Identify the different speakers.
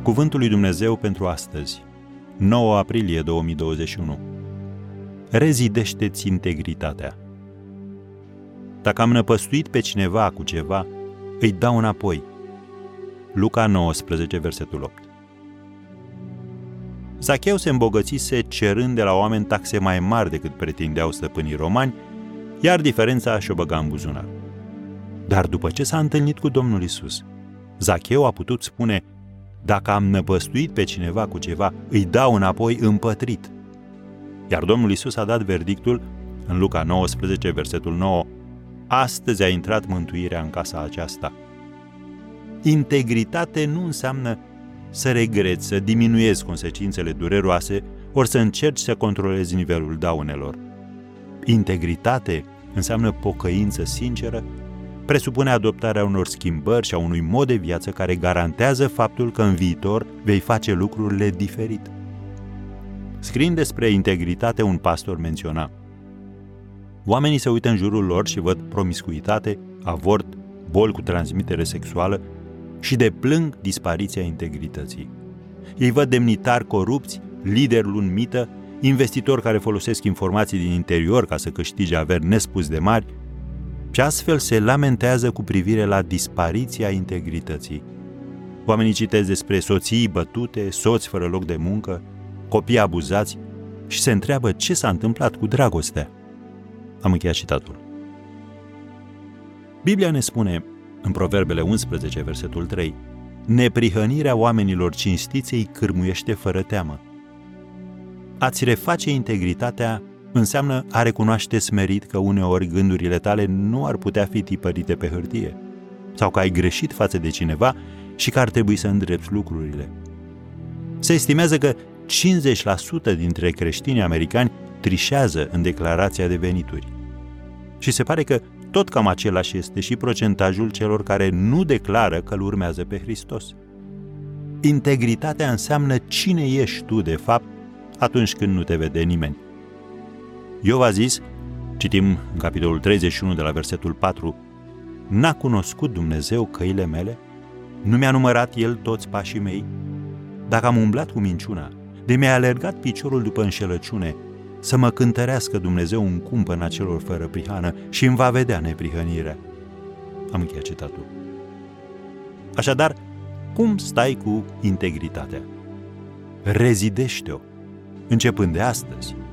Speaker 1: Cuvântul lui Dumnezeu pentru astăzi, 9 aprilie 2021. Rezidește-ți integritatea. Dacă am năpăstuit pe cineva cu ceva, îi dau înapoi. Luca 19, versetul 8. Zacheu se îmbogățise cerând de la oameni taxe mai mari decât pretindeau stăpânii romani, iar diferența și-o băga în buzunar. Dar după ce s-a întâlnit cu Domnul Iisus, Zacheu a putut spune: dacă am năpăstuit pe cineva cu ceva, îi dau înapoi împătrit. Iar Domnul Iisus a dat verdictul în Luca 19, versetul 9: astăzi a intrat mântuirea în casa aceasta. Integritate nu înseamnă să regreți, să diminuezi consecințele dureroase, ori să încerci să controlezi nivelul daunelor. Integritate înseamnă pocăință sinceră, presupune adoptarea unor schimbări și a unui mod de viață care garantează faptul că în viitor vei face lucrurile diferit. Scriind despre integritate, un pastor menționa: oamenii se uită în jurul lor și văd promiscuitate, avort, boli cu transmitere sexuală și deplâng dispariția integrității. Ei văd demnitari corupți, lideri luni mită, investitori care folosesc informații din interior ca să câștige averi nespus de mari și astfel se lamentează cu privire la dispariția integrității. Oamenii citesc despre soții bătute, soți fără loc de muncă, copii abuzați și se întreabă ce s-a întâmplat cu dragostea. Am încheiat citatul. Biblia ne spune în Proverbele 11, versetul 3: neprihănirea oamenilor cinstiți îi cârmuiește fără teamă. A-ți reface integritatea înseamnă a recunoaște smerit că uneori gândurile tale nu ar putea fi tipărite pe hârtie, sau că ai greșit față de cineva și că ar trebui să îndrepți lucrurile. Se estimează că 50% dintre creștinii americani trișează în declarația de venituri. Și se pare că tot cam același este și procentajul celor care nu declară că îl urmează pe Hristos. Integritatea înseamnă cine ești tu de fapt atunci când nu te vede nimeni. Iov a zis, citim în capitolul 31 de la versetul 4: n-a cunoscut Dumnezeu căile mele? Nu mi-a numărat El toți pașii mei? Dacă am umblat cu minciuna, de mi-a alergat piciorul după înșelăciune, să mă cântărească Dumnezeu în cumpăna celor fără prihană și îmi va vedea neprihănirea. Am încheiat citatul. Așadar, cum stai cu integritatea? Rezidește-o, începând de astăzi.